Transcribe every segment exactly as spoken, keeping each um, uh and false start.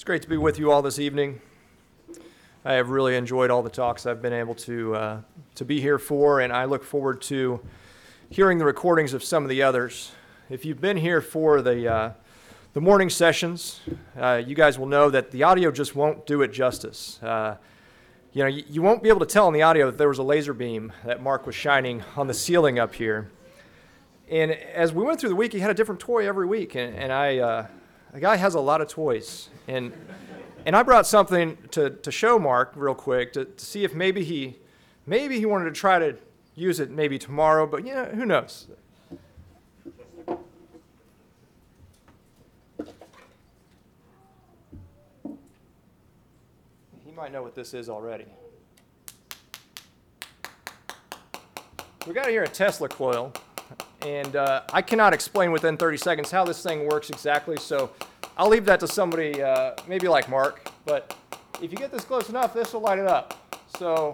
great to be with you all this evening. I have really enjoyed all the talks I've been able to uh, to be here for, and I look forward to hearing the recordings of some of the others. If you've been here for the uh, the morning sessions, uh, you guys will know that the audio just won't do it justice. Uh, you know, you, you won't be able to tell in the audio that there was a laser beam that Mark was shining on the ceiling up here. And as we went through the week, he had a different toy every week, and, and I. Uh, The guy has a lot of toys, and and I brought something to, to show Mark real quick to, to see if maybe he maybe he wanted to try to use it maybe tomorrow, but yeah, who knows? He might know what this is already. We got here a Tesla coil. And uh, I cannot explain within thirty seconds how this thing works exactly, so I'll leave that to somebody, uh, maybe like Mark. But if you get this close enough, this will light it up. So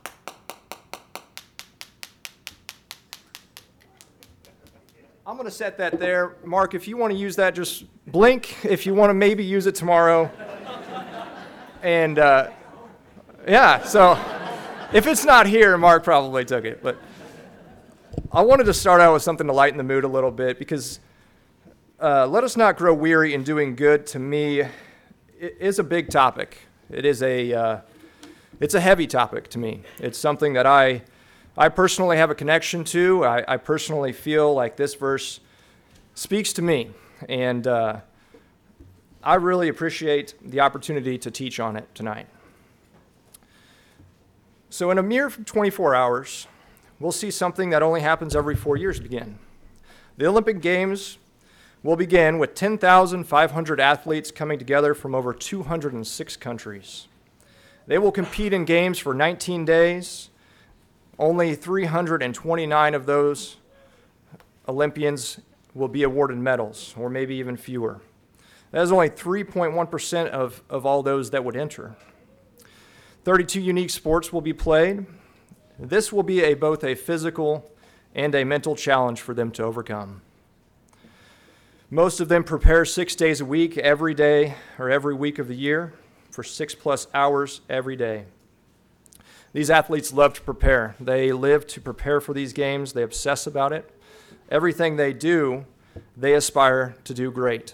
I'm going to set that there. Mark, if you want to use that, just blink. If you want to maybe use it tomorrow. And uh, yeah, so if it's not here, Mark probably took it. But I wanted to start out with something to lighten the mood a little bit, because uh, let us not grow weary in doing good, to me, it is a big topic. It is a, uh, it's a heavy topic to me. It's something that I, I personally have a connection to. I, I personally feel like this verse speaks to me, and uh, I really appreciate the opportunity to teach on it tonight. So in a mere twenty-four hours, we'll see something that only happens every four years begin. The Olympic Games will begin with ten thousand five hundred athletes coming together from over two hundred six countries. They will compete in games for nineteen days. Only three hundred twenty-nine of those Olympians will be awarded medals, or maybe even fewer. That is only three point one percent of, of all those that would enter. thirty-two unique sports will be played. This will be a, both a physical and a mental challenge for them to overcome. Most of them prepare six days a week, every day or every week of the year, for six plus hours every day. These athletes love to prepare. They live to prepare for these games. They obsess about it. Everything they do, they aspire to do great.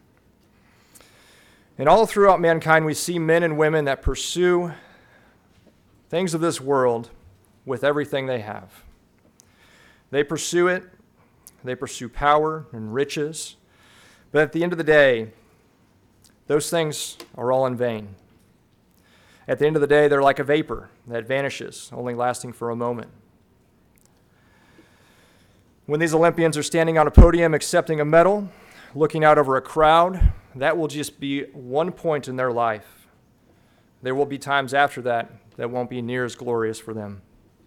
And all throughout mankind, we see men and women that pursue things of this world with everything they have. They pursue it, they pursue power and riches, but at the end of the day, those things are all in vain. At the end of the day, they're like a vapor that vanishes, only lasting for a moment. When these Olympians are standing on a podium accepting a medal, looking out over a crowd, that will just be one point in their life. There will be times after that that won't be near as glorious for them.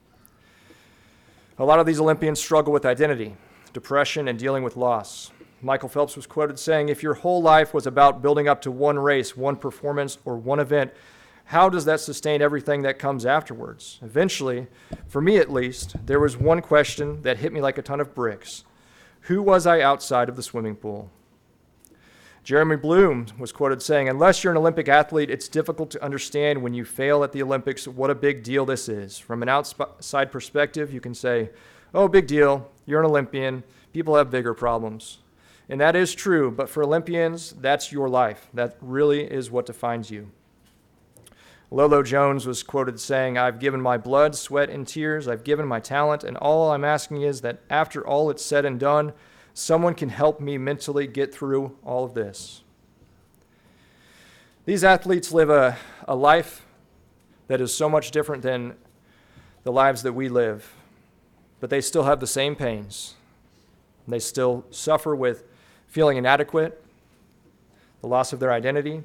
A lot of these Olympians struggle with identity, depression, and dealing with loss. Michael Phelps was quoted saying, "If your whole life was about building up to one race, one performance, or one event, how does that sustain everything that comes afterwards?" Eventually, for me at least, there was one question that hit me like a ton of bricks. Who was I outside of the swimming pool? Jeremy Bloom was quoted saying, "Unless you're an Olympic athlete, it's difficult to understand when you fail at the Olympics what a big deal this is. From an outside perspective, you can say, oh, big deal, you're an Olympian, people have bigger problems." And that is true, but for Olympians, that's your life. That really is what defines you. Lolo Jones was quoted saying, "I've given my blood, sweat, and tears, I've given my talent, and all I'm asking is that after all it's said and done, someone can help me mentally get through all of this." These athletes live a, a life that is so much different than the lives that we live, but they still have the same pains. They still suffer with feeling inadequate, the loss of their identity,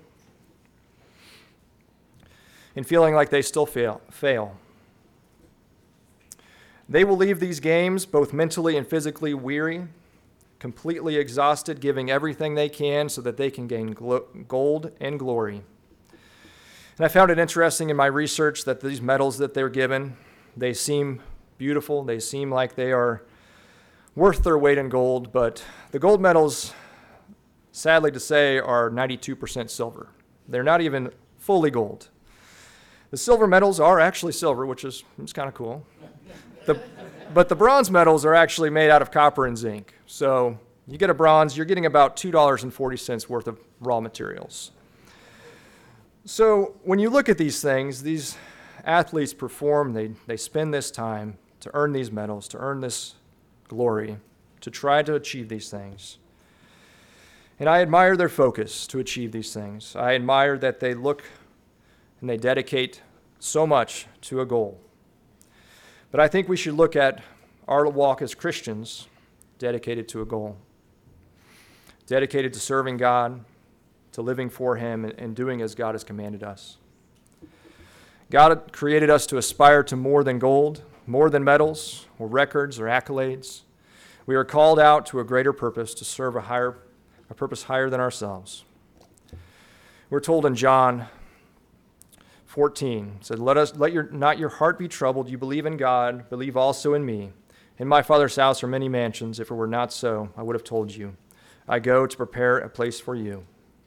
and feeling like they still fail. fail. They will leave these games both mentally and physically weary, completely exhausted, giving everything they can so that they can gain glo- gold and glory. And I found it interesting in my research that these medals that they're given, they seem beautiful, they seem like they are worth their weight in gold, but the gold medals, sadly to say, are ninety-two percent silver. They're not even fully gold. The silver medals are actually silver, which is, is kind of cool. The, but the bronze medals are actually made out of copper and zinc. So you get a bronze, you're getting about two dollars and forty cents worth of raw materials. So when you look at these things, these athletes perform, they, they spend this time to earn these medals, to earn this glory, to try to achieve these things. And I admire their focus to achieve these things. I admire that they look and they dedicate so much to a goal. But I think we should look at our walk as Christians dedicated to a goal, dedicated to serving God, to living for Him, and doing as God has commanded us. God created us to aspire to more than gold, more than medals or records or accolades. We are called out to a greater purpose, to serve a higher, a purpose higher than ourselves. We're told in John fourteen, it said, "Let us let your not your heart be troubled. You believe in God, believe also in me. In my Father's house are many mansions. If it were not so, I would have told you. I go to prepare a place for you."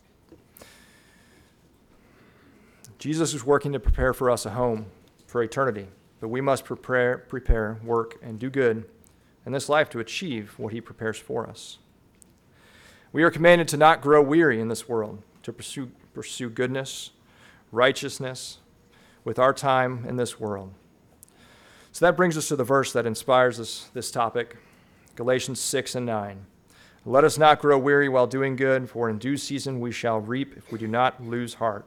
Jesus is working to prepare for us a home for eternity, but we must prepare, prepare, work, and do good in this life to achieve what He prepares for us. We are commanded to not grow weary in this world, to pursue, pursue goodness, righteousness with our time in this world. So that brings us to the verse that inspires us, this topic, Galatians six and nine. "Let us not grow weary while doing good, for in due season we shall reap if we do not lose heart."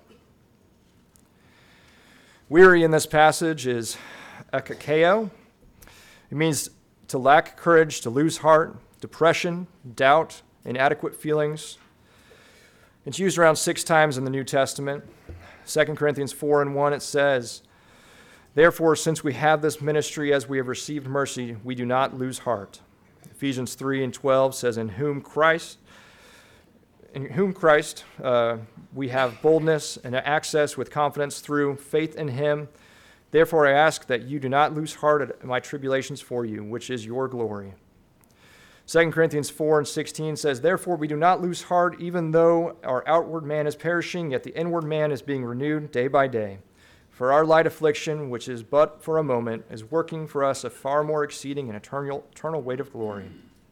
Weary in this passage is akakeo. It means to lack courage, to lose heart, depression, doubt, inadequate feelings. It's used around six times in the New Testament. Second Corinthians four and one, it says, "Therefore, since we have this ministry as we have received mercy, we do not lose heart." Ephesians three and twelve says, "In whom Christ, in whom Christ uh, we have boldness and access with confidence through faith in Him. Therefore, I ask that you do not lose heart at my tribulations for you, which is your glory." Second Corinthians four and sixteen says, "Therefore we do not lose heart, even though our outward man is perishing, yet the inward man is being renewed day by day. For our light affliction, which is but for a moment, is working for us a far more exceeding and eternal, eternal weight of glory."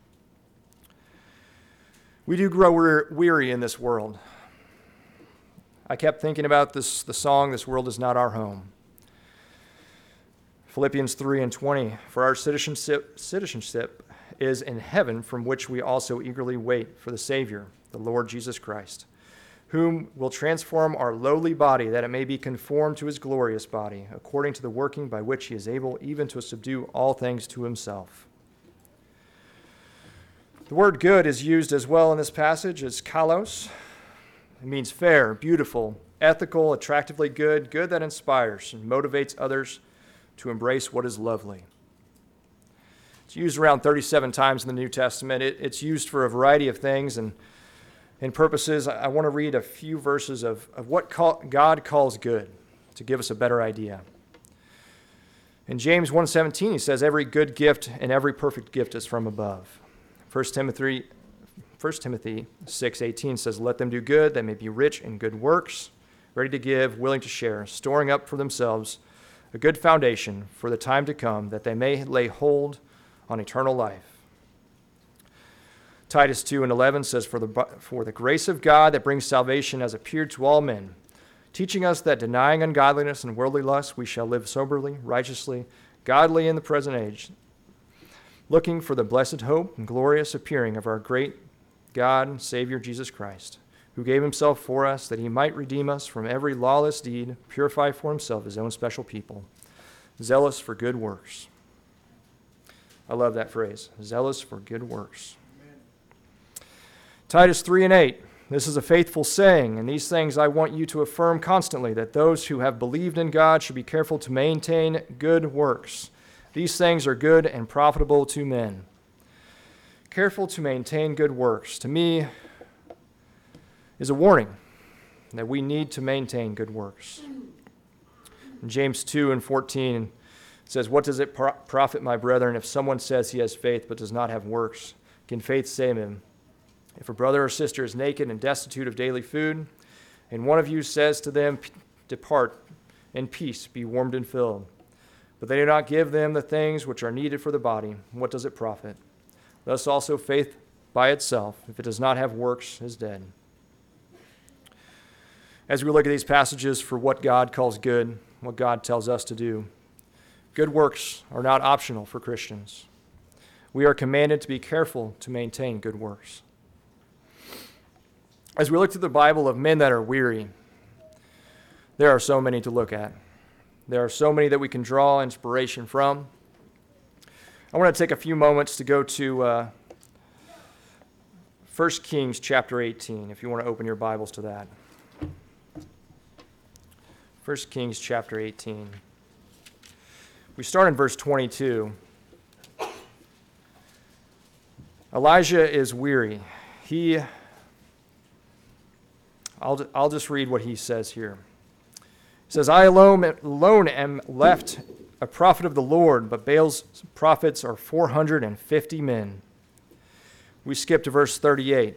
We do grow weary in this world. I kept thinking about this, the song, "This World Is Not Our Home." Philippians three and twenty, "For our citizenship, citizenship is in heaven, from which we also eagerly wait for the Savior, the Lord Jesus Christ, whom will transform our lowly body, that it may be conformed to His glorious body, according to the working by which He is able even to subdue all things to Himself." The word good is used as well in this passage as kalos. It means fair, beautiful, ethical, attractively good, good that inspires and motivates others to embrace what is lovely. It's used around thirty-seven times in the New Testament. It, it's used for a variety of things and, and purposes. I, I want to read a few verses of, of what call, God calls good to give us a better idea. In James one seventeen, he says, "Every good gift and every perfect gift is from above." First Timothy, First Timothy six eighteen says, "Let them do good, they may be rich in good works, ready to give, willing to share, storing up for themselves a good foundation for the time to come, that they may lay hold on eternal life." Titus two and eleven says, for the, for the grace of God that brings salvation has appeared to all men, teaching us that denying ungodliness and worldly lust, we shall live soberly, righteously, godly in the present age, looking for the blessed hope and glorious appearing of our great God and Savior Jesus Christ, who gave Himself for us that He might redeem us from every lawless deed, purify for Himself His own special people, zealous for good works. I love that phrase, zealous for good works. Amen. Titus three and eight, "This is a faithful saying, and these things I want you to affirm constantly, that those who have believed in God should be careful to maintain good works. These things are good and profitable to men." Careful to maintain good works, to me, is a warning that we need to maintain good works. In James two and fourteen, it says, "What does it profit, my brethren, if someone says he has faith but does not have works? Can faith save him? If a brother or sister is naked and destitute of daily food, And one of you says to them, depart in peace, be warmed and filled. But they do not give them the things which are needed for the body. What does it profit? Thus also faith by itself, if it does not have works, is dead. As we look at these passages for what God calls good, what God tells us to do, good works are not optional for Christians. We are commanded to be careful to maintain good works. As we look through the Bible of men that are weary, there are so many to look at. There are so many that we can draw inspiration from. I want to take a few moments to go to uh, First Kings chapter eighteen, if you want to open your Bibles to that. First Kings chapter eighteen. We start in verse twenty-two. Elijah is weary. He, I'll, I'll just read what he says here. He says, I alone, alone am left a prophet of the Lord, but Baal's prophets are four hundred fifty men. We skip to verse thirty-eight.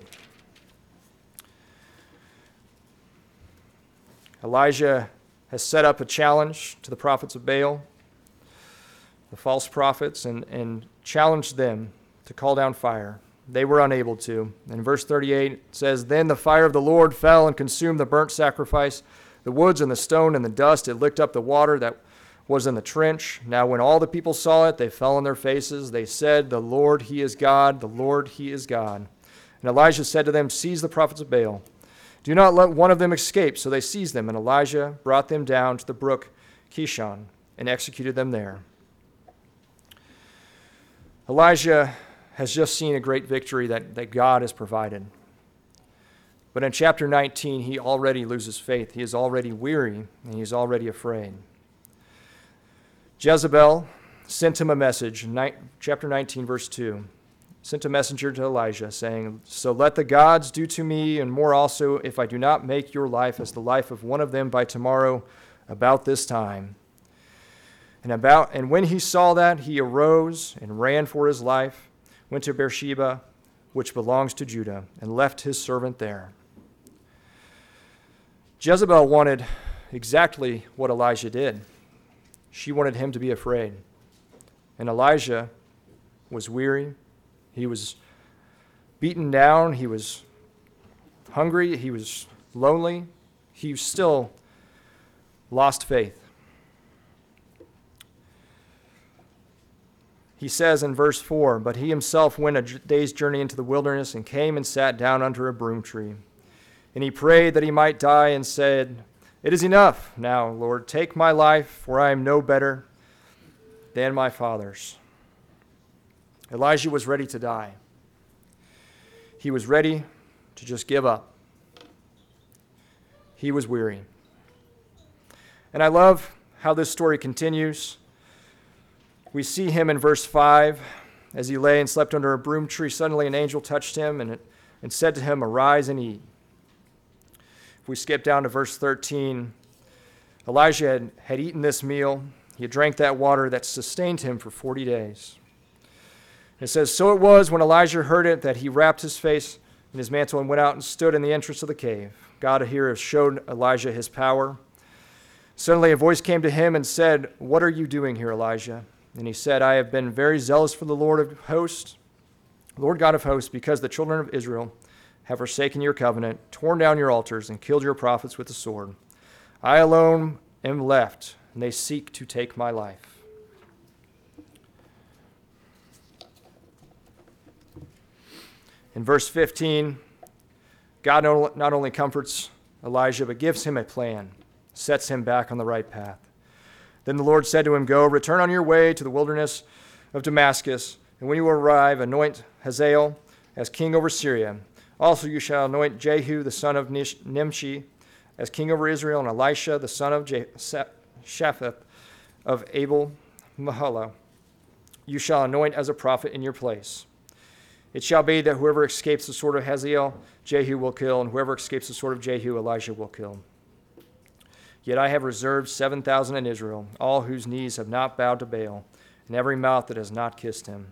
Elijah has set up a challenge to the prophets of Baal, the false prophets, and, and challenged them to call down fire. They were unable to. And verse thirty-eight it says, Then the fire of the Lord fell and consumed the burnt sacrifice, the woods and the stone and the dust. It licked up the water that was in the trench. Now when all the people saw it, they fell on their faces. They said, The Lord, he is God. The Lord, he is God. And Elijah said to them, Seize the prophets of Baal. Do not let one of them escape. So they seized them, and Elijah brought them down to the brook Kishon and executed them there. Elijah has just seen a great victory that, that God has provided. But in chapter nineteen, he already loses faith. He is already weary, and he is already afraid. Jezebel sent him a message, chapter nineteen, verse two. Sent a messenger to Elijah, saying, So let the gods do to me, and more also, if I do not make your life as the life of one of them by tomorrow about this time. And about and when he saw that, he arose and ran for his life, went to Beersheba, which belongs to Judah, and left his servant there. Jezebel wanted exactly what Elijah did. She wanted him to be afraid. And Elijah was weary. He was beaten down. He was hungry. He was lonely. He still lost faith. He says in verse four, But he himself went a day's journey into the wilderness and came and sat down under a broom tree. And he prayed that he might die and said, It is enough now, Lord. Take my life, for I am no better than my fathers. Elijah was ready to die. He was ready to just give up. He was weary. And I love how this story continues. We see him in verse five. As he lay and slept under a broom tree, suddenly an angel touched him and, and said to him, Arise and eat. If we skip down to verse thirteen, Elijah had, had eaten this meal. He had drank that water that sustained him for forty days. It says, So it was when Elijah heard it that he wrapped his face in his mantle and went out and stood in the entrance of the cave. God here has showed Elijah his power. Suddenly a voice came to him and said, What are you doing here, Elijah? And he said, I have been very zealous for the Lord of hosts, Lord God of hosts, because the children of Israel have forsaken your covenant, torn down your altars, and killed your prophets with the sword. I alone am left, and they seek to take my life. In verse fifteen, God not only comforts Elijah, but gives him a plan, sets him back on the right path. Then the Lord said to him, Go, return on your way to the wilderness of Damascus, and when you arrive, anoint Hazael as king over Syria. Also you shall anoint Jehu, the son of Nimshi, as king over Israel, and Elisha, the son of Shaphat of Abel Mahalah, you shall anoint as a prophet in your place. It shall be that whoever escapes the sword of Hazael, Jehu will kill, and whoever escapes the sword of Jehu, Elisha will kill. Yet I have reserved seven thousand in Israel, all whose knees have not bowed to Baal, and every mouth that has not kissed him.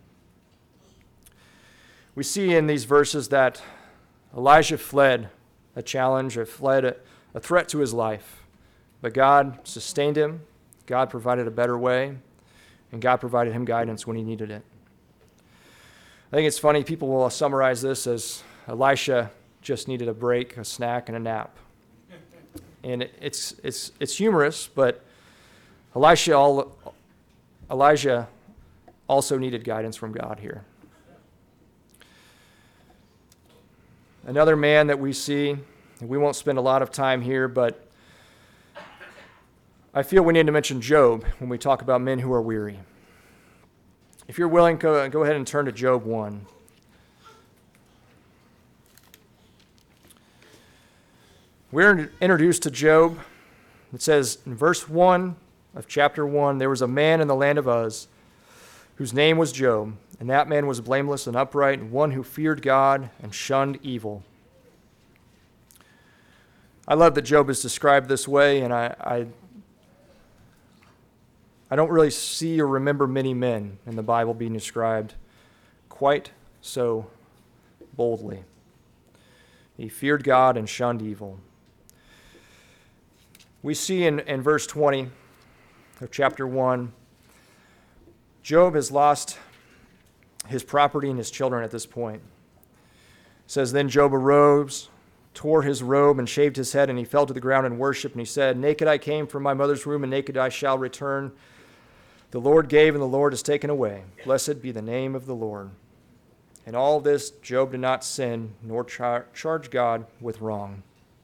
We see in these verses that Elijah fled a challenge, or fled a, a threat to his life. But God sustained him, God provided a better way, and God provided him guidance when he needed it. I think it's funny, people will summarize this as Elisha just needed a break, a snack, and a nap. And it, it's it's it's humorous, but Elisha all, Elijah also needed guidance from God here. Another man that we see, and we won't spend a lot of time here, but I feel we need to mention Job when we talk about men who are weary. If you're willing, go, go ahead and turn to Job one. We're introduced to Job. It says in verse one of chapter one, there was a man in the land of Uz whose name was Job, and that man was blameless and upright, and one who feared God and shunned evil. I love that Job is described this way, and I, I, I don't really see or remember many men in the Bible being described quite so boldly. He feared God and shunned evil. We see in, in verse twenty of chapter one, Job has lost his property and his children at this point. It says, then Job arose, tore his robe, and shaved his head, and he fell to the ground and worshipped, and he said, naked I came from my mother's womb, and naked I shall return. The Lord gave, and the Lord has taken away. Blessed be the name of the Lord. In all this, Job did not sin, nor char- charge God with wrong.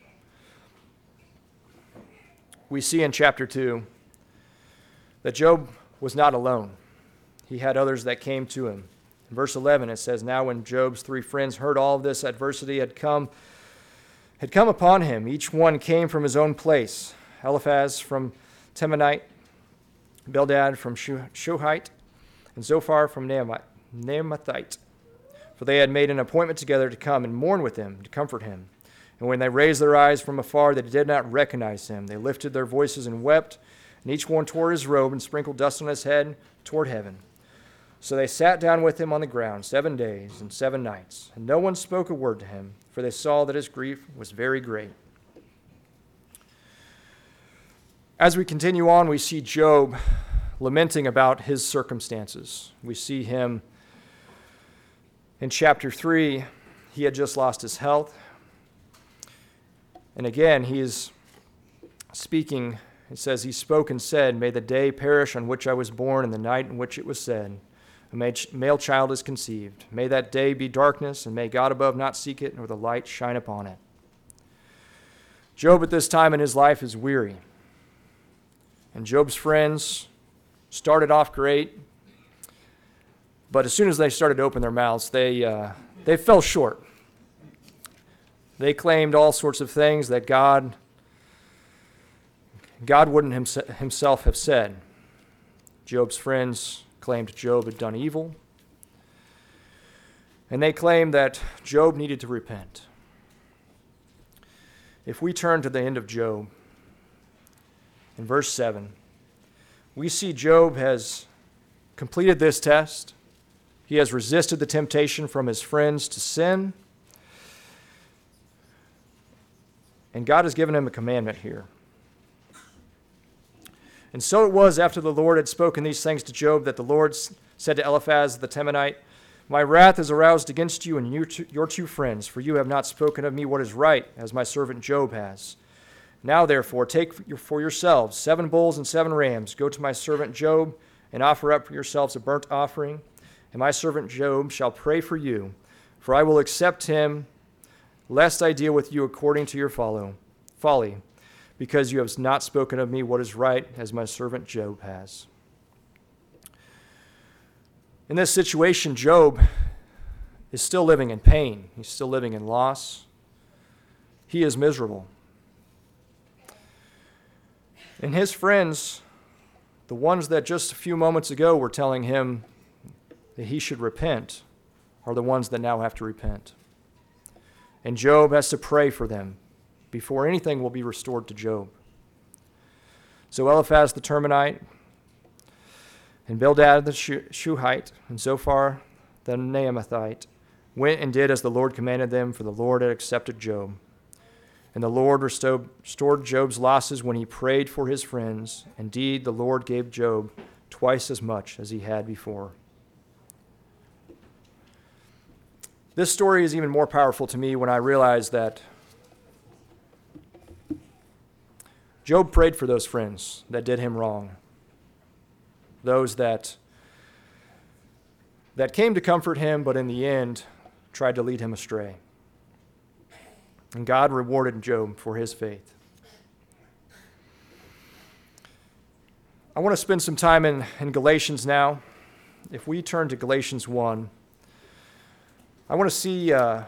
We see in chapter two that Job was not alone. He had others that came to him. In verse eleven, it says, now when Job's three friends heard all of this adversity had come, had come upon him, each one came from his own place. Eliphaz from Temanite, Bildad from Shuhite, and Zophar from Naamathite. For they had made an appointment together to come and mourn with him, to comfort him. And when they raised their eyes from afar, they did not recognize him. They lifted their voices and wept, and each one tore his robe and sprinkled dust on his head toward heaven. So they sat down with him on the ground seven days and seven nights, and no one spoke a word to him, for they saw that his grief was very great. As we continue on, we see Job lamenting about his circumstances. We see him in chapter three, he had just lost his health. And again, he is speaking. It says, he spoke and said, may the day perish on which I was born, and the night in which it was said, a male child is conceived. May that day be darkness, and may God above not seek it, nor the light shine upon it. Job at this time in his life is weary. And Job's friends started off great, but as soon as they started to open their mouths, they, uh, they fell short. They claimed all sorts of things that God, God wouldn't himself have said. Job's friends claimed Job had done evil, and they claimed that Job needed to repent. If we turn to the end of Job, in verse seven, we see Job has completed this test. He has resisted the temptation from his friends to sin, and God has given him a commandment here. And so it was after the Lord had spoken these things to Job that the Lord said to Eliphaz the Temanite, my wrath is aroused against you and your two, your two friends, for you have not spoken of me what is right, as my servant Job has. Now, therefore, take for yourselves seven bulls and seven rams. Go to my servant Job and offer up for yourselves a burnt offering. And my servant Job shall pray for you, for I will accept him, lest I deal with you according to your follow, folly, because you have not spoken of me what is right, as my servant Job has. In this situation, Job is still living in pain. He's still living in loss. He is miserable. And his friends, the ones that just a few moments ago were telling him that he should repent, are the ones that now have to repent. And Job has to pray for them before anything will be restored to Job. So Eliphaz the Temanite, and Bildad the Shuhite, and Zophar the Naamathite went and did as the Lord commanded them, for the Lord had accepted Job. And the Lord restored restored Job's losses when he prayed for his friends. Indeed, the Lord gave Job twice as much as he had before. This story is even more powerful to me when I realize that Job prayed for those friends that did him wrong, those that, that came to comfort him, but in the end tried to lead him astray. And God rewarded Job for his faith. I want to spend some time in, in Galatians now. If we turn to Galatians one, I want to see, uh,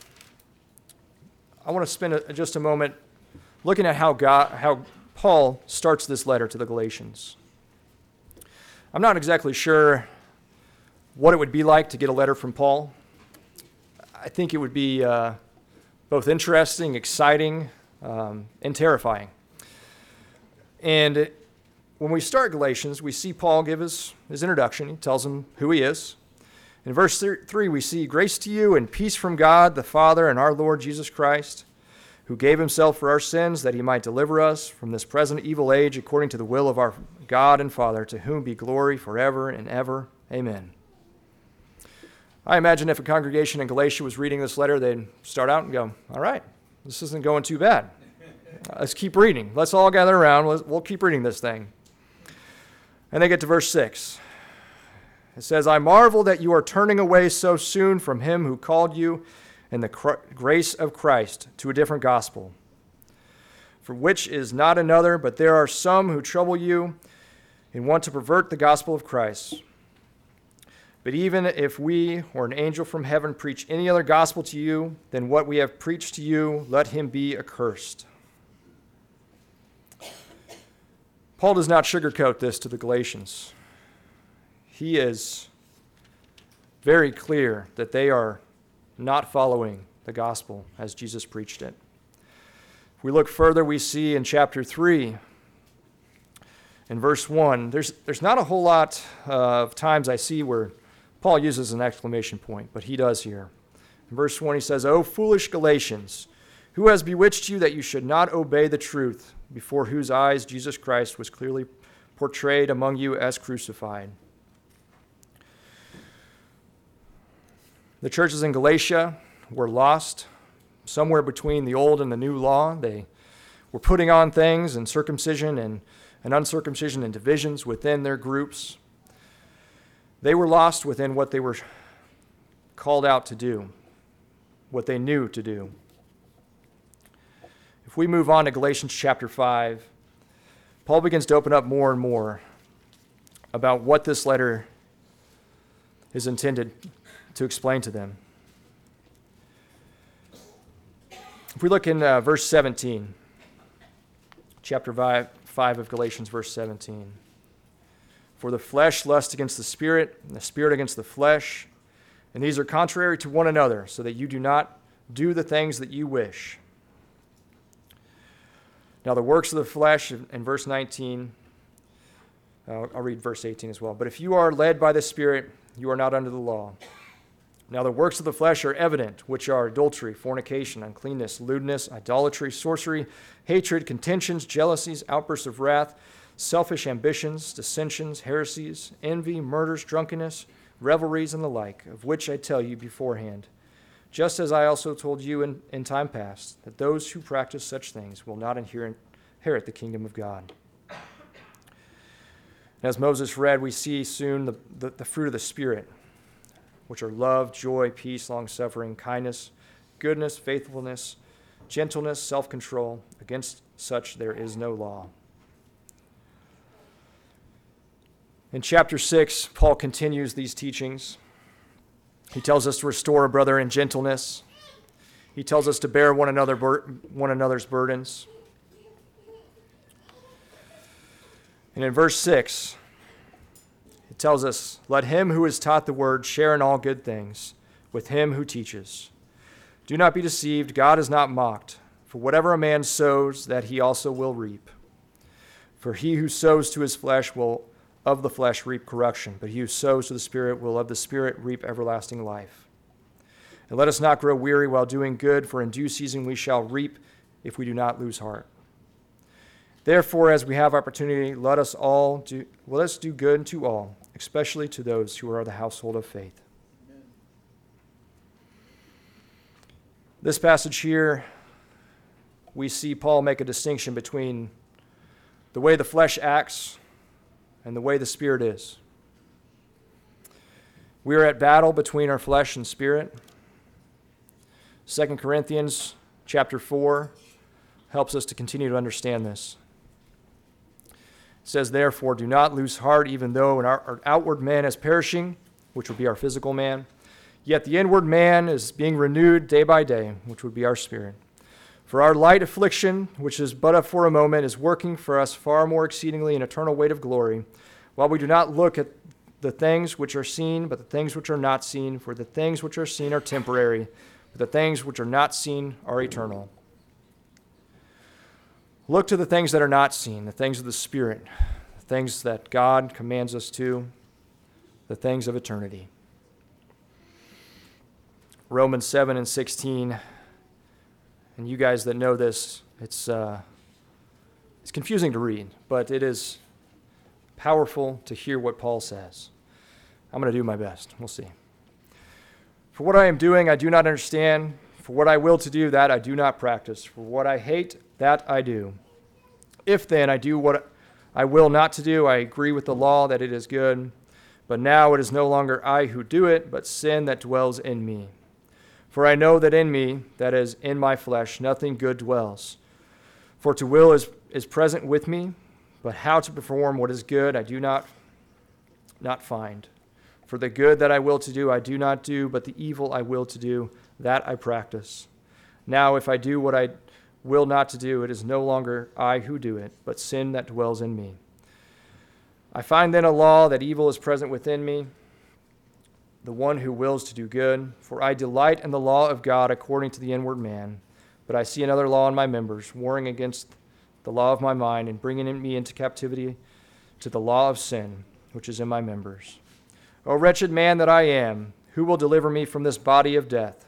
I want to spend a, just a moment looking at how God, how Paul starts this letter to the Galatians. I'm not exactly sure what it would be like to get a letter from Paul. I think it would be uh, both interesting, exciting, um, and terrifying. And it, when we start Galatians, we see Paul give his, his introduction. He tells them who he is. In verse three, we see, "Grace to you and peace from God the Father and our Lord Jesus Christ, who gave himself for our sins that he might deliver us from this present evil age according to the will of our God and Father, to whom be glory forever and ever. Amen." I imagine if a congregation in Galatia was reading this letter, they'd start out and go, all right, this isn't going too bad. Let's keep reading. Let's all gather around. We'll keep reading this thing. And they get to verse six. It says, "I marvel that you are turning away so soon from him who called you in the grace of Christ to a different gospel, for which is not another, but there are some who trouble you and want to pervert the gospel of Christ. But even if we or an angel from heaven preach any other gospel to you than what we have preached to you, let him be accursed." Paul does not sugarcoat this to the Galatians. He is very clear that they are not following the gospel as Jesus preached it. If we look further, we see in chapter three, in verse one, there's, there's not a whole lot uh, of times I see where Paul uses an exclamation point, but he does here. In verse one, he says, "O foolish Galatians, who has bewitched you that you should not obey the truth, before whose eyes Jesus Christ was clearly portrayed among you as crucified?" The churches in Galatia were lost somewhere between the old and the new law. They were putting on things and circumcision and, and uncircumcision and divisions within their groups. They were lost within what they were called out to do, what they knew to do. If we move on to Galatians chapter five, Paul begins to open up more and more about what this letter is intended to explain to them. If we look in uh, verse seventeen, chapter five, five of Galatians, verse seventeen. "For the flesh lusts against the spirit, and the spirit against the flesh, and these are contrary to one another, so that you do not do the things that you wish. Now the works of the flesh," in verse nineteen, uh, I'll read verse eighteen as well. "But if you are led by the Spirit, you are not under the law. Now the works of the flesh are evident, which are adultery, fornication, uncleanness, lewdness, idolatry, sorcery, hatred, contentions, jealousies, outbursts of wrath, selfish ambitions, dissensions, heresies, envy, murders, drunkenness, revelries, and the like, of which I tell you beforehand, just as I also told you in, in time past, that those who practice such things will not inherit, inherit the kingdom of God." And as Moses read, we see soon the, the, the fruit of the Spirit, which are love, joy, peace, long-suffering, kindness, goodness, faithfulness, gentleness, self-control. Against such there is no law. In chapter six, Paul continues these teachings. He tells us to restore a brother in gentleness. He tells us to bear one another one another's burdens. And in verse six, it tells us, "Let him who is taught the word share in all good things with him who teaches. Do not be deceived, God is not mocked. For whatever a man sows, that he also will reap. For he who sows to his flesh will of the flesh reap corruption, but he who sows to the Spirit will of the Spirit reap everlasting life. And let us not grow weary while doing good, for in due season we shall reap if we do not lose heart. Therefore, as we have opportunity, let us all do let us do good to all, especially to those who are of the household of faith. Amen. This passage here, we see Paul make a distinction between the way the flesh acts and the way the Spirit is. We are at battle between our flesh and spirit. Second Corinthians chapter four helps us to continue to understand this. It says, therefore, do not lose heart, even though our, our outward man is perishing, which would be our physical man, yet the inward man is being renewed day by day, which would be our spirit. For our light affliction, which is but for a moment, is working for us far more exceedingly an eternal weight of glory, while we do not look at the things which are seen, but the things which are not seen. For the things which are seen are temporary, but the things which are not seen are eternal. Look to the things that are not seen, the things of the Spirit, the things that God commands us to, the things of eternity. Romans seven and sixteen, and you guys that know this, it's uh, it's confusing to read, but it is powerful to hear what Paul says. I'm going to do my best. We'll see. For what I am doing, I do not understand. For what I will to do, that I do not practice. For what I hate, that I do. If then I do what I will not to do, I agree with the law that it is good. But now it is no longer I who do it, but sin that dwells in me. For I know that in me, that is, in my flesh, nothing good dwells. For to will is, is present with me, but how to perform what is good I do not, not find. For the good that I will to do I do not do, but the evil I will to do, that I practice. Now if I do what I will not to do, it is no longer I who do it, but sin that dwells in me. I find then a law that evil is present within me, the one who wills to do good. For I delight in the law of God according to the inward man, but I see another law in my members, warring against the law of my mind and bringing me into captivity to the law of sin, which is in my members. O wretched man that I am, who will deliver me from this body of death?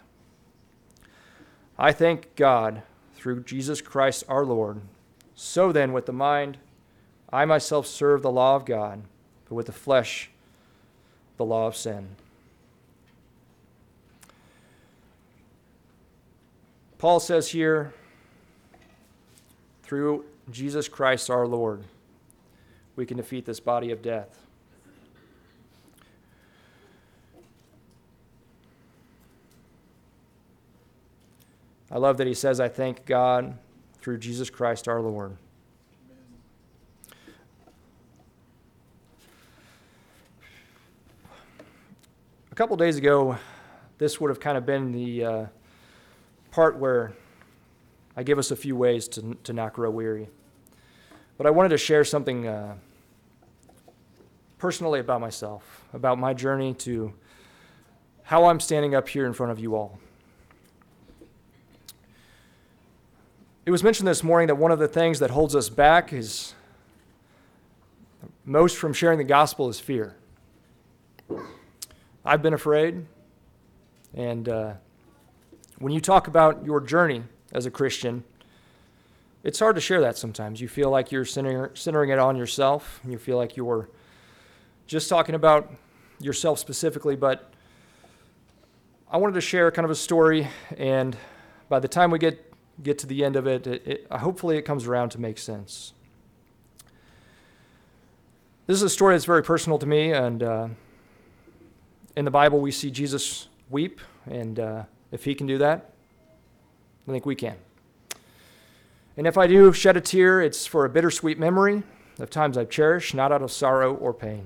I thank God through Jesus Christ our Lord. So then, with the mind, I myself serve the law of God, but with the flesh, the law of sin. Paul says here, through Jesus Christ our Lord, we can defeat this body of death. I love that he says, I thank God through Jesus Christ our Lord. A couple days ago, this would have kind of been the uh, part where I give us a few ways to, to not grow weary. But I wanted to share something uh, personally about myself, about my journey to how I'm standing up here in front of you all. It was mentioned this morning that one of the things that holds us back is most from sharing the gospel is fear. I've been afraid, and uh, when you talk about your journey as a Christian, it's hard to share that sometimes. You feel like you're centering, centering it on yourself, and you feel like you're just talking about yourself specifically, but I wanted to share kind of a story, and by the time we get get to the end of it, it, it, hopefully it comes around to make sense. This is a story that's very personal to me, and uh, in the Bible we see Jesus weep, and uh, if he can do that, I think we can. And if I do shed a tear, it's for a bittersweet memory of times I've cherished, not out of sorrow or pain.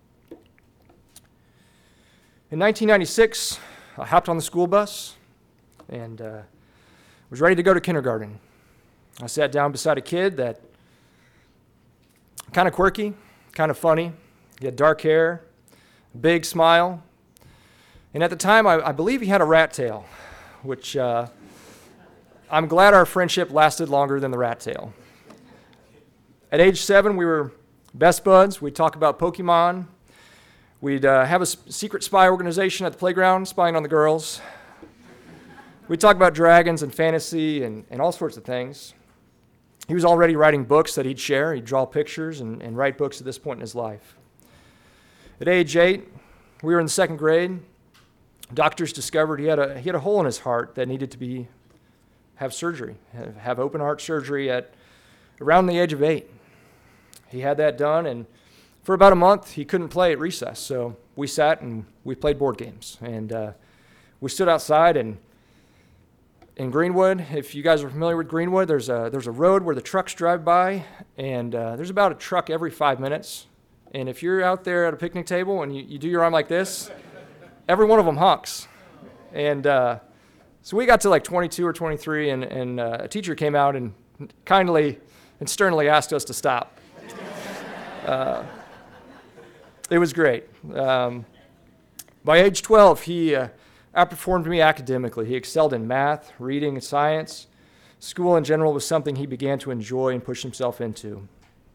In nineteen ninety-six, I hopped on the school bus, and uh, was ready to go to kindergarten. I sat down beside a kid that kind of quirky, kind of funny. He had dark hair, big smile. And at the time, I, I believe he had a rat tail, which uh, I'm glad our friendship lasted longer than the rat tail. At age seven, we were best buds. We'd talk about Pokemon. We'd uh, have a secret spy organization at the playground, spying on the girls. We'd talk about dragons and fantasy and, and all sorts of things. He was already writing books that he'd share. He'd draw pictures and, and write books at this point in his life. At age eight, we were in the second grade. Doctors discovered he had a he had a hole in his heart that needed to be have surgery, have, have open heart surgery at around the age of eight. He had that done, and for about a month, he couldn't play at recess. So we sat and we played board games, and uh, we stood outside and. In Greenwood, if you guys are familiar with Greenwood, there's a there's a road where the trucks drive by, and uh, there's about a truck every five minutes. And if you're out there at a picnic table and you, you do your arm like this, every one of them honks. And uh, so we got to like twenty-two or twenty-three, and, and uh, a teacher came out and kindly and sternly asked us to stop. Uh, it was great. Um, by age twelve, he... Uh, outperformed me academically. He excelled in math, reading, and science. School in general was something he began to enjoy and push himself into.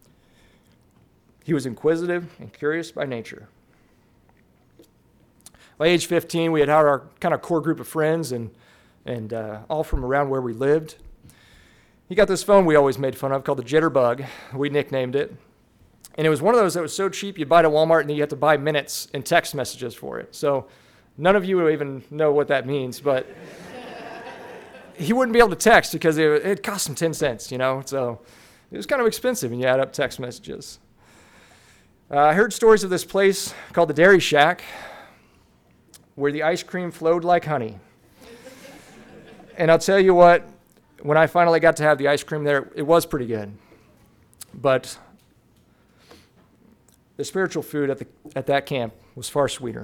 He was inquisitive and curious by nature. By age fifteen, we had had our kind of core group of friends, and, and uh, all from around where we lived. He got this phone we always made fun of called the Jitterbug. We nicknamed it. And it was one of those that was so cheap, you'd buy it at Walmart, and then you had to buy minutes and text messages for it. So none of you even know what that means, but he wouldn't be able to text because it, it cost him ten cents, you know, so it was kind of expensive when you add up text messages. Uh, I heard stories of this place called the Dairy Shack where the ice cream flowed like honey. And I'll tell you what, when I finally got to have the ice cream there, it was pretty good. But the spiritual food at, the, at that camp was far sweeter.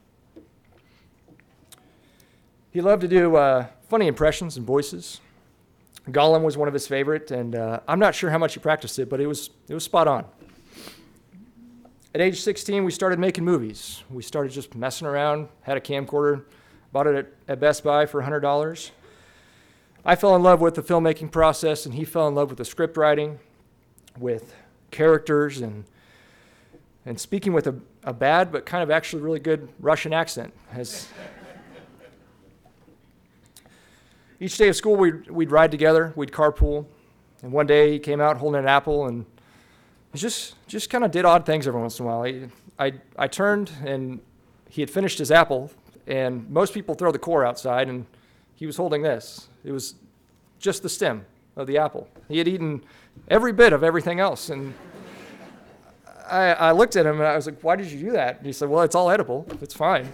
He loved to do uh, funny impressions and voices. Gollum was one of his favorite, and uh, I'm not sure how much he practiced it, but it was it was spot on. At age sixteen, we started making movies. We started just messing around, had a camcorder, bought it at, at Best Buy for one hundred dollars. I fell in love with the filmmaking process, and he fell in love with the script writing, with characters, and and speaking with a, a bad but kind of actually really good Russian accent. As Each day of school, we'd, we'd ride together, we'd carpool, and one day he came out holding an apple, and he just just kind of did odd things every once in a while. He, I, I turned, and he had finished his apple, and most people throw the core outside, and he was holding this. It was just the stem of the apple. He had eaten every bit of everything else, and I, I looked at him, and I was like, why did you do that? And he said, well, it's all edible. It's fine.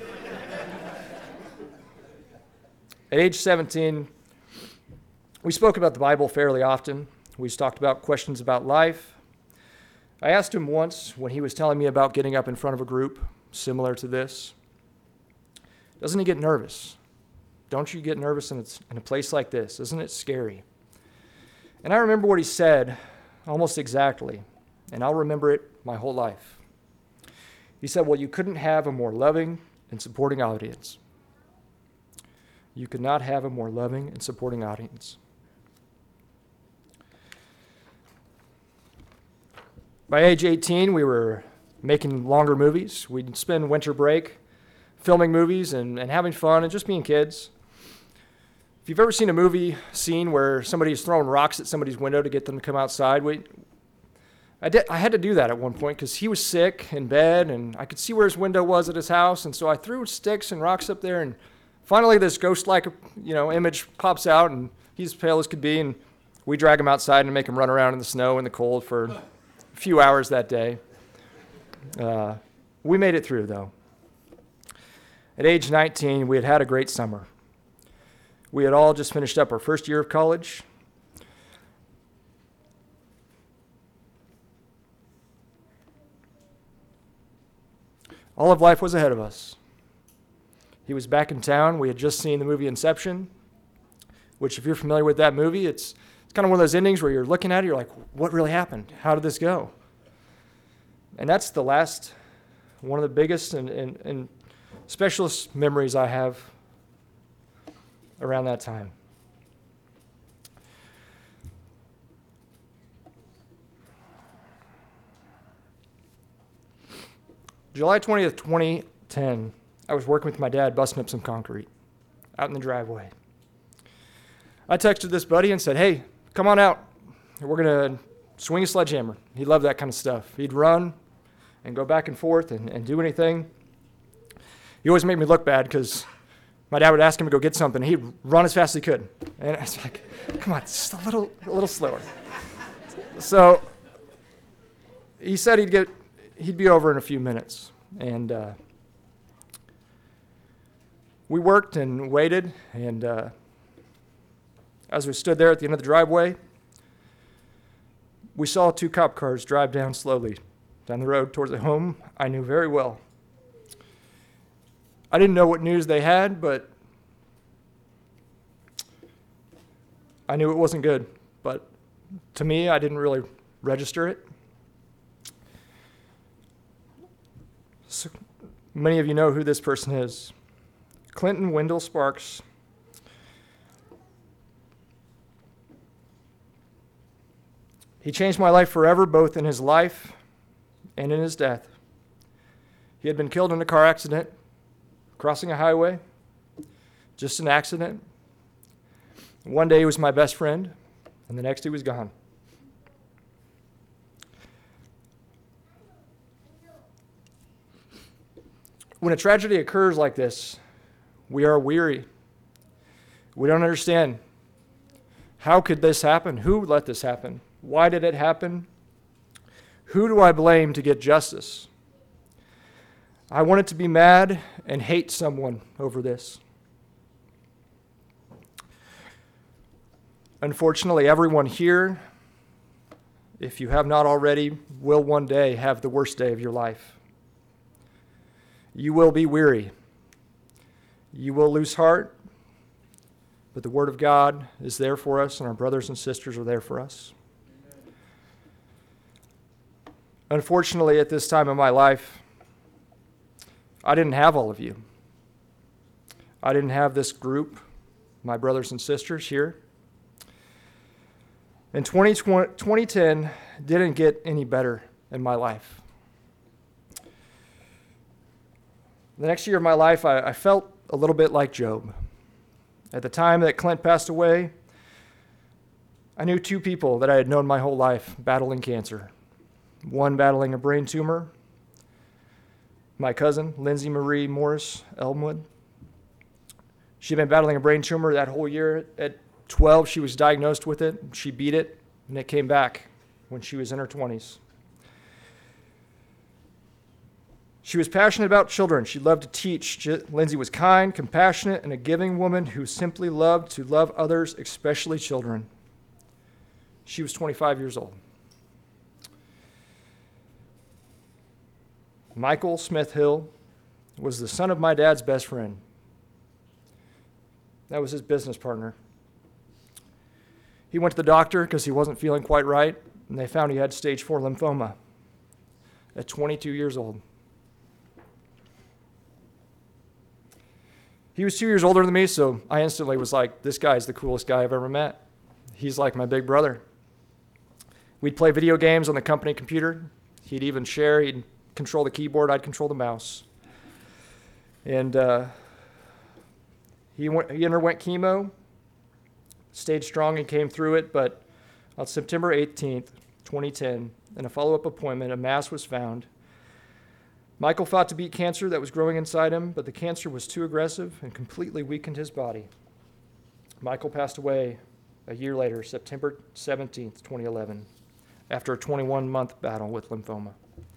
At age seventeen, we spoke about the Bible fairly often. We talked about questions about life. I asked him once when he was telling me about getting up in front of a group similar to this, doesn't he get nervous? Don't you get nervous in a, in a place like this? Isn't it scary? And I remember what he said almost exactly, and I'll remember it my whole life. He said, well, you couldn't have a more loving and supporting audience. You could not have a more loving and supporting audience. By age eighteen, we were making longer movies. We'd spend winter break filming movies and, and having fun and just being kids. If you've ever seen a movie scene where somebody's throwing rocks at somebody's window to get them to come outside, we, I, did, I had to do that at one point because he was sick in bed, and I could see where his window was at his house, and so I threw sticks and rocks up there, and finally, this ghost-like, you know, image pops out, and he's pale as could be, and we drag him outside and make him run around in the snow and the cold for a few hours that day. Uh, we made it through, though. At age nineteen, we had had a great summer. We had all just finished up our first year of college. All of life was ahead of us. He was back in town. We had just seen the movie Inception, which if you're familiar with that movie, it's, it's kind of one of those endings where you're looking at it, you're like, what really happened? How did this go? And that's the last, one of the biggest and, and, and specialist memories I have around that time. July twentieth, twenty ten. I was working with my dad, busting up some concrete out in the driveway. I texted this buddy and said, hey, come on out. We're going to swing a sledgehammer. He loved that kind of stuff. He'd run and go back and forth and, and do anything. He always made me look bad because my dad would ask him to go get something. He'd run as fast as he could. And I was like, come on, just a little, a little slower. So he said he'd get, he'd be over in a few minutes. And uh, we worked and waited. And uh, as we stood there at the end of the driveway, we saw two cop cars drive down slowly down the road towards a home I knew very well. I didn't know what news they had, but I knew it wasn't good. But to me, I didn't really register it. So many of you know who this person is. Clinton Wendell Sparks. He changed my life forever, both in his life and in his death. He had been killed in a car accident, crossing a highway, just an accident. One day he was my best friend, and the next he was gone. When a tragedy occurs like this, we are weary. We don't understand. How could this happen? Who let this happen? Why did it happen? Who do I blame to get justice? I wanted to be mad and hate someone over this. Unfortunately, everyone here, if you have not already, will one day have the worst day of your life. You will be weary. You will lose heart, but the Word of God is there for us, and our brothers and sisters are there for us. Unfortunately, at this time in my life, I didn't have all of you. I didn't have this group, my brothers and sisters here. And twenty ten didn't get any better in my life. The next year of my life, I, I felt a little bit like Job. At the time that Clint passed away, I knew two people that I had known my whole life battling cancer. One battling a brain tumor, my cousin, Lindsay Marie Morris Elmwood. She'd been battling a brain tumor that whole year. At twelve, she was diagnosed with it. She beat it, and it came back when she was in her twenties. She was passionate about children. She loved to teach. Lindsay was kind, compassionate, and a giving woman who simply loved to love others, especially children. She was twenty-five years old. Michael Smith Hill was the son of my dad's best friend. That was his business partner. He went to the doctor because he wasn't feeling quite right, and they found he had stage four lymphoma at twenty-two years old. He was two years older than me, so I instantly was like, this guy's the coolest guy I've ever met. He's like my big brother. We'd play video games on the company computer. He'd even share. He'd control the keyboard. I'd control the mouse. And uh, he, went, he underwent chemo, stayed strong and came through it, but on September eighteenth, twenty ten, in a follow-up appointment, a mass was found. Michael fought to beat cancer that was growing inside him, but the cancer was too aggressive and completely weakened his body. Michael passed away a year later, September seventeenth, twenty eleven, after a twenty-one month battle with lymphoma.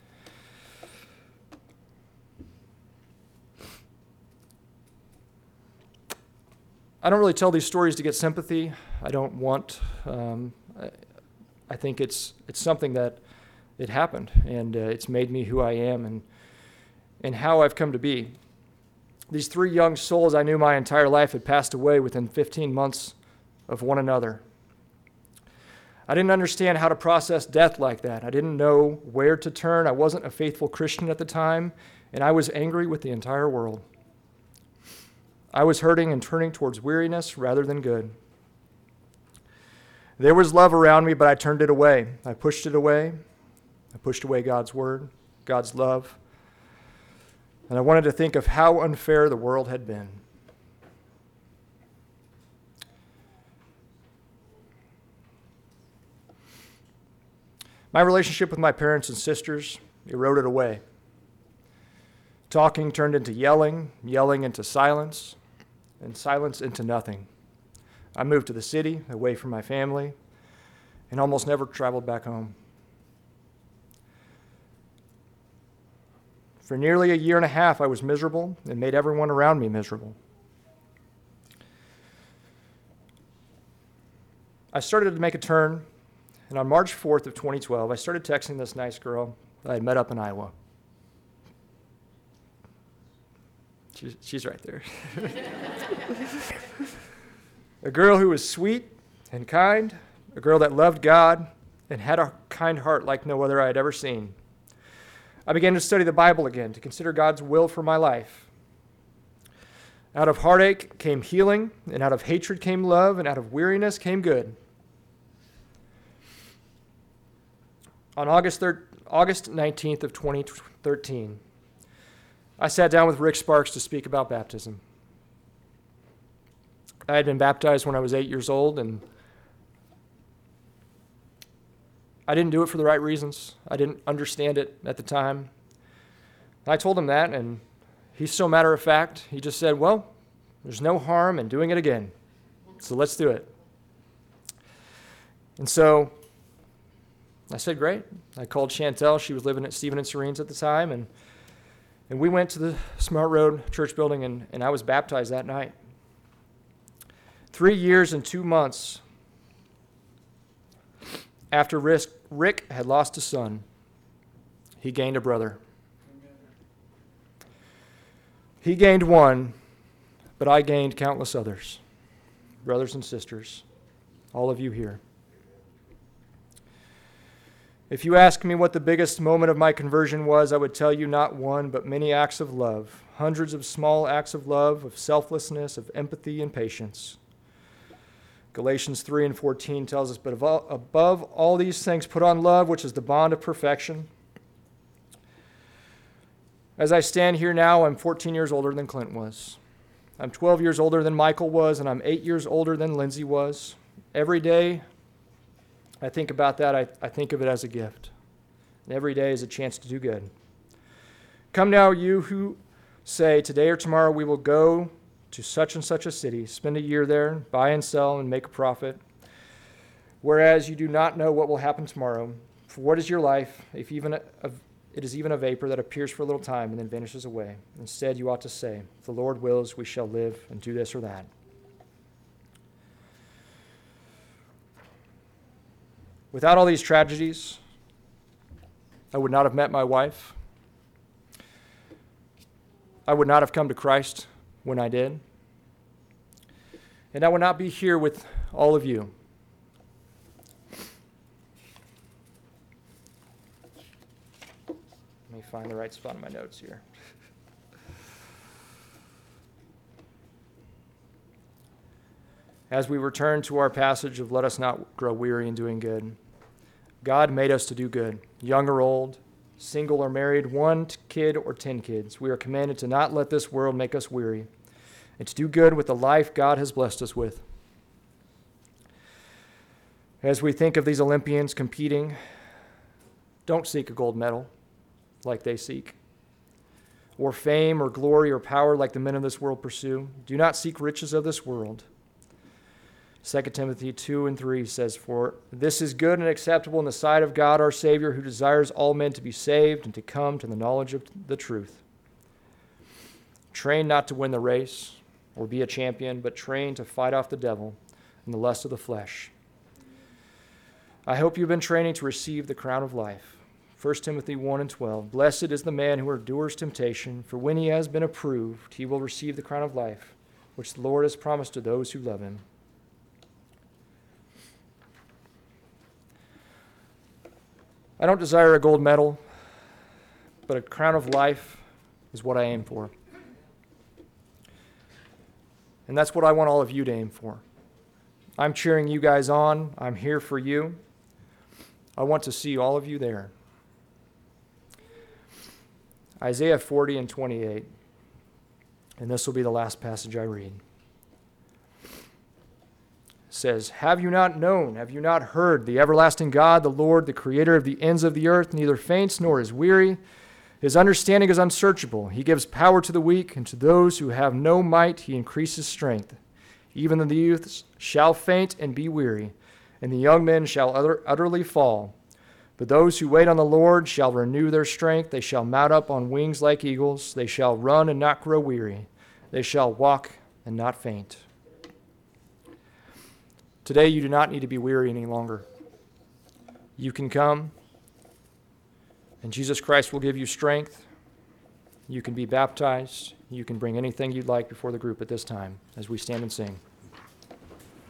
I don't really tell these stories to get sympathy. I don't want, um, I, I think it's it's something that it happened, and uh, it's made me who I am and and how I've come to be. These three young souls I knew my entire life had passed away within fifteen months of one another. I didn't understand how to process death like that. I didn't know where to turn. I wasn't a faithful Christian at the time, and I was angry with the entire world. I was hurting and turning towards weariness rather than good. There was love around me, but I turned it away. I pushed it away. I pushed away God's word, God's love. And I wanted to think of how unfair the world had been. My relationship with my parents and sisters eroded away. Talking turned into yelling, yelling into silence, and silence into nothing. I moved to the city, away from my family, and almost never traveled back home. For nearly a year and a half, I was miserable and made everyone around me miserable. I started to make a turn, and on March fourth of twenty twelve, I started texting this nice girl that I had met up in Iowa. She's, she's right there. A girl who was sweet and kind, a girl that loved God and had a kind heart like no other I had ever seen. I began to study the Bible again, to consider God's will for my life. Out of heartache came healing, and out of hatred came love, and out of weariness came good. On August third, August nineteenth of twenty thirteen, I sat down with Rick Sparks to speak about baptism. I had been baptized when I was eight years old, and I didn't do it for the right reasons. I didn't understand it at the time. I told him that, and he's so matter of fact. He just said, well, there's no harm in doing it again, so let's do it. And so I said, great. I called Chantel. She was living at Stephen and Serene's at the time, and and we went to the Smart Road Church building, and, and I was baptized that night. Three years and two months after Rick, Rick had lost a son, he gained a brother. He gained one, but I gained countless others, brothers and sisters, all of you here. If you ask me what the biggest moment of my conversion was, I would tell you not one, but many acts of love, hundreds of small acts of love, of selflessness, of empathy and patience. Galatians three and fourteen tells us, but above all these things put on love, which is the bond of perfection. As I stand here now, I'm fourteen years older than Clint was. I'm twelve years older than Michael was, and I'm eight years older than Lindsay was. Every day I think about that, I, I think of it as a gift. And every day is a chance to do good. Come now, you who say, today or tomorrow we will go to such and such a city, spend a year there, buy and sell, and make a profit. Whereas you do not know what will happen tomorrow. For what is your life, if even a, a, it is even a vapor that appears for a little time and then vanishes away? Instead, you ought to say, if the Lord wills, we shall live and do this or that. Without all these tragedies, I would not have met my wife. I would not have come to Christ when I did. And I would not be here with all of you. Let me find the right spot in my notes here. As we return to our passage of let us not grow weary in doing good, God made us to do good, young or old, single or married, one kid or ten kids. We are commanded to not let this world make us weary, and to do good with the life God has blessed us with. As we think of these Olympians competing, don't seek a gold medal like they seek, or fame or glory or power like the men of this world pursue. Do not seek riches of this world. Second Timothy two and three says, for this is good and acceptable in the sight of God our Savior, who desires all men to be saved and to come to the knowledge of the truth. Train not to win the race or be a champion, but train to fight off the devil and the lust of the flesh. I hope you've been training to receive the crown of life. First Timothy one and twelve, blessed is the man who endures temptation, for when he has been approved, he will receive the crown of life, which the Lord has promised to those who love him. I don't desire a gold medal, but a crown of life is what I aim for. And that's what I want all of you to aim for. I'm cheering you guys on. I'm here for you. I want to see all of you there. Isaiah forty and twenty-eight, and this will be the last passage I read. says, "Have you not known, have you not heard, the everlasting God, the Lord, the creator of the ends of the earth, neither faints nor is weary. His understanding is unsearchable. He gives power to the weak, and to those who have no might he increases strength. Even the youths shall faint and be weary, and the young men shall utter, utterly fall. But those who wait on the Lord shall renew their strength. They shall mount up on wings like eagles. They shall run and not grow weary. They shall walk and not faint." Today, you do not need to be weary any longer. You can come, and Jesus Christ will give you strength. You can be baptized. You can bring anything you'd like before the group at this time as we stand and sing.